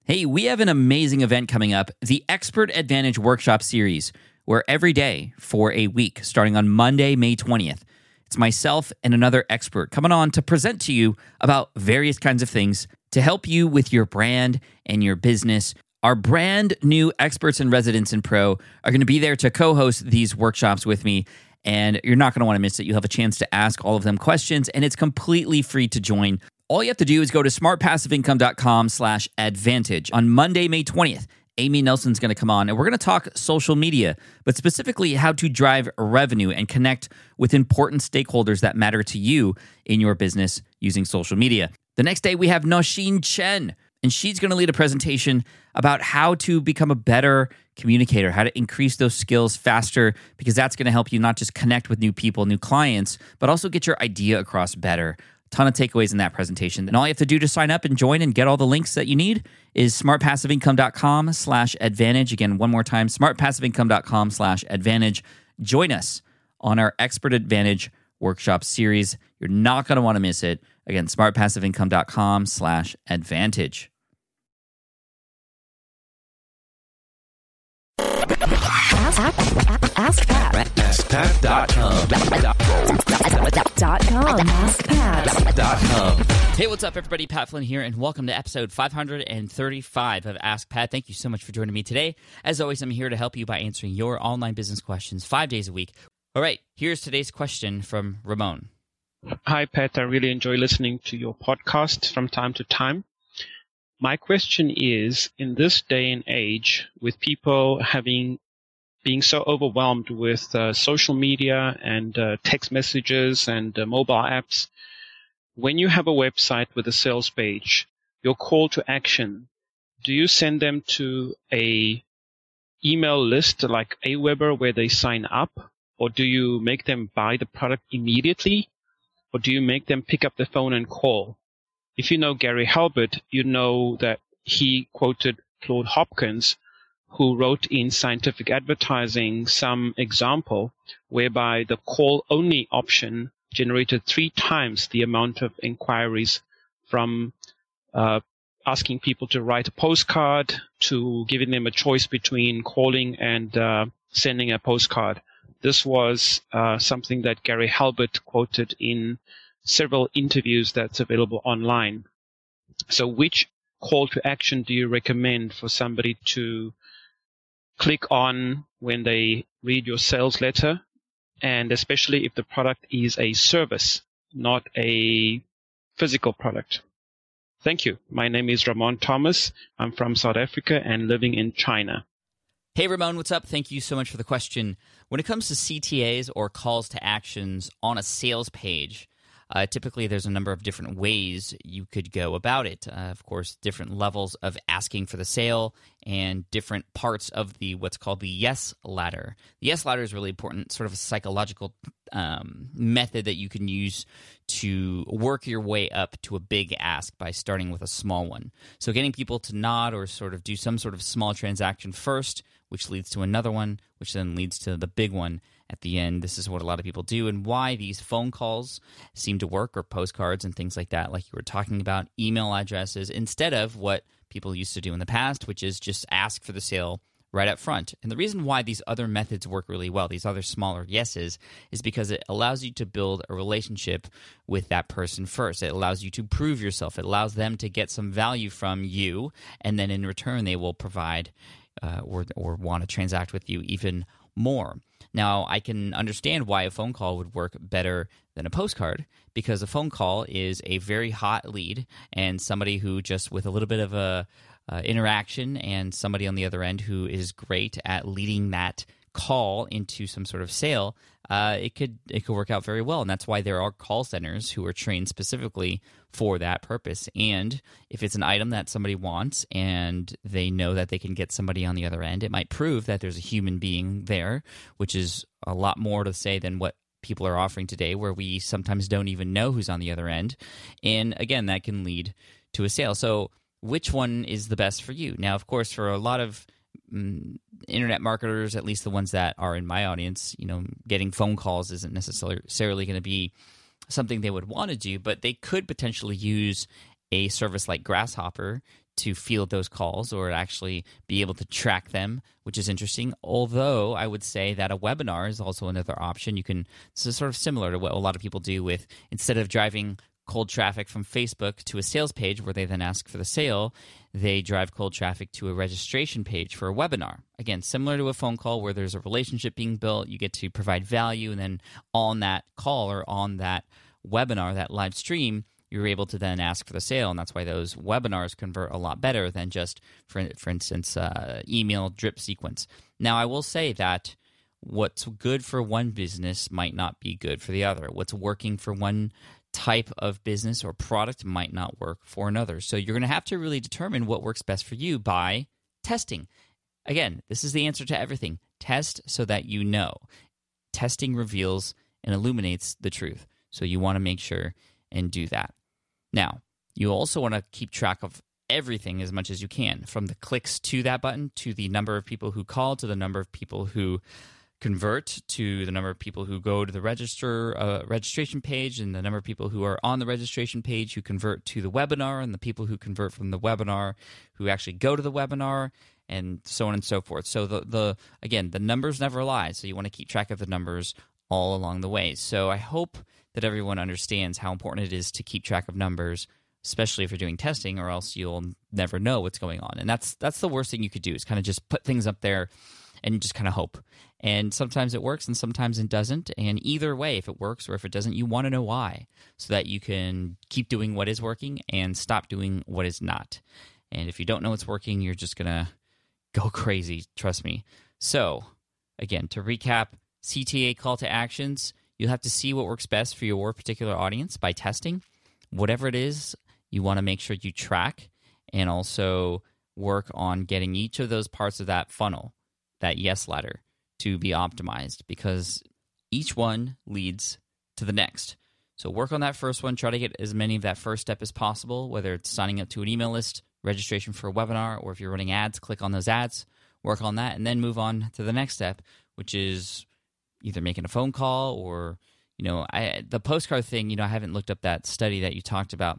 Hey, we have an amazing event coming up, the Expert Advantage Workshop Series, where every day for a week, starting on Monday, May 20th, it's myself and another expert coming on to present to you about various kinds of things to help you with your brand and your business. Our brand new experts and residents in Pro are going to be there to co-host these workshops with me, and you're not going to want to miss it. You'll have a chance to ask all of them questions, and it's completely free to join. All you have to do is go to smartpassiveincome.com/advantage. On Monday, May 20th, Amy Nelson's going to come on, and we're going to talk social media, but specifically how to drive revenue and connect with important stakeholders that matter to you in your business using social media. The next day, we have Nosheen Chen, and she's going to lead a presentation about how to become a better communicator, how to increase those skills faster, because that's going to help you not just connect with new people, new clients, but also get your idea across better. Ton of takeaways in that presentation. And all you have to do to sign up and join and get all the links that you need is smartpassiveincome.com/advantage. Again, one more time, smartpassiveincome.com/advantage. Join us on our Expert Advantage Workshop Series. You're not going to want to miss it. Again, smartpassiveincome.com/advantage. Ask Pat. AskPat.com. AskPat.com. Hey, what's up, everybody? Pat Flynn here, and welcome to episode 535 of Ask Pat. Thank you so much for joining me today. As always, I'm here to help you by answering your online business questions 5 days a week. All right, here's today's question from Ramon. Hi, Pat. I really enjoy listening to your podcast from time to time. My question is, in this day and age, with people being so overwhelmed with social media and text messages and mobile apps, when you have a website with a sales page, your call to action, do you send them to a email list like Aweber where they sign up, or do you make them buy the product immediately, or do you make them pick up the phone and call? If you know Gary Halbert, you know that he quoted Claude Hopkins, who wrote in Scientific Advertising some example whereby the call-only option generated 3 times the amount of inquiries from asking people to write a postcard to giving them a choice between calling and sending a postcard. This was something that Gary Halbert quoted in several interviews that's available online. So which call to action do you recommend for somebody to click on when they read your sales letter, and especially if the product is a service, not a physical product? Thank you. My name is Ramon Thomas. I'm from South Africa and living in China. Hey, Ramon, what's up? Thank you so much for the question. When it comes to CTAs or calls to actions on a sales page, typically there's a number of different ways you could go about it. Of course, different levels of asking for the sale and different parts of the what's called the yes ladder. The yes ladder is really important, sort of a psychological method that you can use to work your way up to a big ask by starting with a small one. So getting people to nod or sort of do some sort of small transaction first, which leads to another one, which then leads to the big one at the end. This is what a lot of people do, and why these phone calls seem to work, or postcards and things like that, like you were talking about, email addresses, instead of what people used to do in the past, which is just ask for the sale right up front. And the reason why these other methods work really well, these other smaller yeses, is because it allows you to build a relationship with that person first. It allows you to prove yourself. It allows them to get some value from you, and then in return they will provide or want to transact with you even more. Now, I can understand why a phone call would work better than a postcard, because a phone call is a very hot lead, and somebody who just with a little bit of a interaction and somebody on the other end who is great at leading that call into some sort of sale, it could work out very well. And that's why there are call centers who are trained specifically for that purpose. And if it's an item that somebody wants and they know that they can get somebody on the other end, it might prove that there's a human being there, which is a lot more to say than what people are offering today, where we sometimes don't even know who's on the other end. And again, that can lead to a sale. So which one is the best for you? Now, of course, for a lot of internet marketers, at least the ones that are in my audience, getting phone calls isn't necessarily going to be something they would want to do, but they could potentially use a service like Grasshopper to field those calls or actually be able to track them, which is interesting. Although I would say that a webinar is also another option. This is sort of similar to what a lot of people do with, instead of driving cold traffic from Facebook to a sales page where they then ask for the sale, they drive cold traffic to a registration page for a webinar. Again, similar to a phone call where there's a relationship being built, you get to provide value, and then on that call or on that webinar, that live stream, you're able to then ask for the sale, and that's why those webinars convert a lot better than just, for instance, email drip sequence. Now, I will say that what's good for one business might not be good for the other. What's working for one type of business or product might not work for another. So you're going to have to really determine what works best for you by testing. Again, this is the answer to everything. Test so that you know. Testing reveals and illuminates the truth. So you want to make sure and do that. Now, you also want to keep track of everything as much as you can, from the clicks to that button, to the number of people who call, to the number of people who convert, to the number of people who go to the registration page, and the number of people who are on the registration page who convert to the webinar, and the people who convert from the webinar who actually go to the webinar, and so on and so forth. So again, the numbers never lie, so you want to keep track of the numbers all along the way. So I hope that everyone understands how important it is to keep track of numbers, especially if you're doing testing, or else you'll never know what's going on. And that's the worst thing you could do, is kind of just put things up there and just kind of hope. And sometimes it works and sometimes it doesn't. And either way, if it works or if it doesn't, you want to know why, so that you can keep doing what is working and stop doing what is not. And if you don't know what's working, you're just going to go crazy, trust me. So again, to recap, CTA call to actions, you'll have to see what works best for your particular audience by testing. Whatever it is, you want to make sure you track, and also work on getting each of those parts of that funnel, that yes ladder, to be optimized, because each one leads to the next. So work on that first one. Try to get as many of that first step as possible, whether it's signing up to an email list, registration for a webinar, or if you're running ads, click on those ads, work on that, and then move on to the next step, which is either making a phone call or, the postcard thing, I haven't looked up that study that you talked about,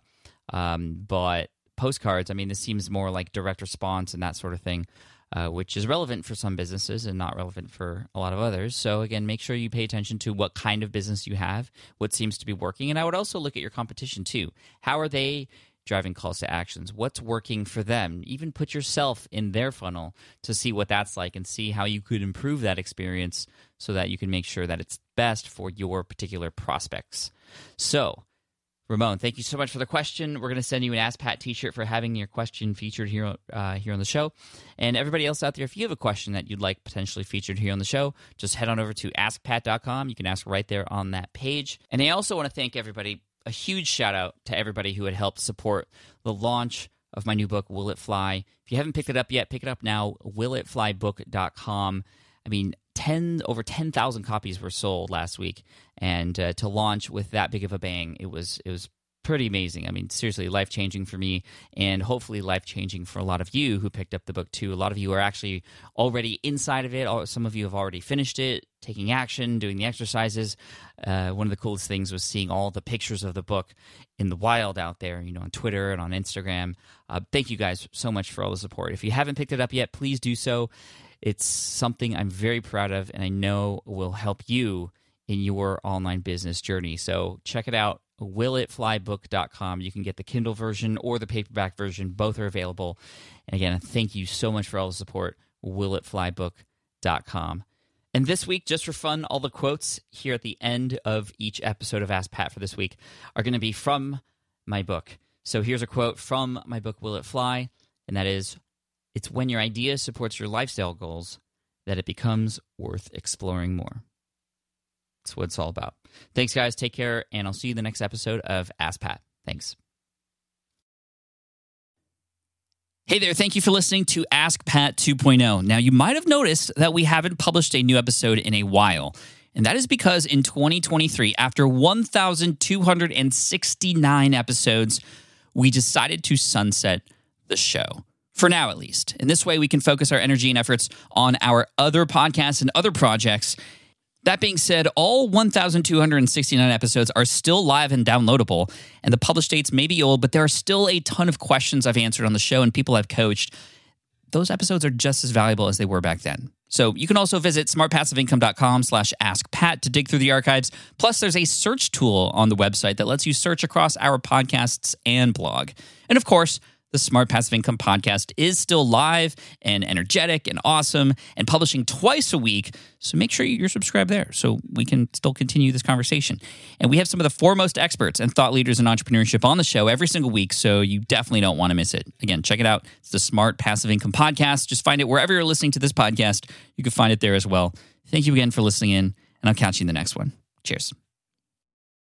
but postcards, this seems more like direct response and that sort of thing, which is relevant for some businesses and not relevant for a lot of others. So again, make sure you pay attention to what kind of business you have, what seems to be working, and I would also look at your competition too. How are they driving calls to actions? What's working for them? Even put yourself in their funnel to see what that's like and see how you could improve that experience so that you can make sure that it's best for your particular prospects. So, Ramon, thank you so much for the question. We're going to send you an Ask Pat t-shirt for having your question featured here on the show. And everybody else out there, if you have a question that you'd like potentially featured here on the show, just head on over to askpat.com. You can ask right there on that page. And I also want to thank everybody. A huge shout out to everybody who had helped support the launch of my new book, Will It Fly. If you haven't picked it up yet, pick it up now, willitflybook.com. Over 10,000 copies were sold last week, and to launch with that big of a bang, it was pretty amazing. Seriously, life-changing for me, and hopefully life-changing for a lot of you who picked up the book too. A lot of you are actually already inside of it. Some of you have already finished it, taking action, doing the exercises. One of the coolest things was seeing all the pictures of the book in the wild out there, on Twitter and on Instagram. Thank you guys so much for all the support. If you haven't picked it up yet, please do so. It's something I'm very proud of, and I know will help you in your online business journey. So check it out, willitflybook.com. You can get the Kindle version or the paperback version. Both are available. And again, thank you so much for all the support, willitflybook.com. And this week, just for fun, all the quotes here at the end of each episode of Ask Pat for this week are going to be from my book. So here's a quote from my book, Will It Fly? And that is, "It's when your idea supports your lifestyle goals that it becomes worth exploring more." That's what it's all about. Thanks, guys. Take care, and I'll see you in the next episode of Ask Pat. Thanks. Hey there, thank you for listening to Ask Pat 2.0. Now, you might have noticed that we haven't published a new episode in a while, and that is because in 2023, after 1,269 episodes, we decided to sunset the show. For now, at least. In this way, we can focus our energy and efforts on our other podcasts and other projects. That being said, all 1,269 episodes are still live and downloadable, and the published dates may be old, but there are still a ton of questions I've answered on the show and people I've coached. Those episodes are just as valuable as they were back then. So you can also visit smartpassiveincome.com/askpat to dig through the archives. Plus, there's a search tool on the website that lets you search across our podcasts and blog. And of course, the Smart Passive Income podcast is still live and energetic and awesome and publishing twice a week. So make sure you're subscribed there so we can still continue this conversation. And we have some of the foremost experts and thought leaders in entrepreneurship on the show every single week, so you definitely don't want to miss it. Again, check it out. It's the Smart Passive Income podcast. Just find it wherever you're listening to this podcast. You can find it there as well. Thank you again for listening in, and I'll catch you in the next one. Cheers.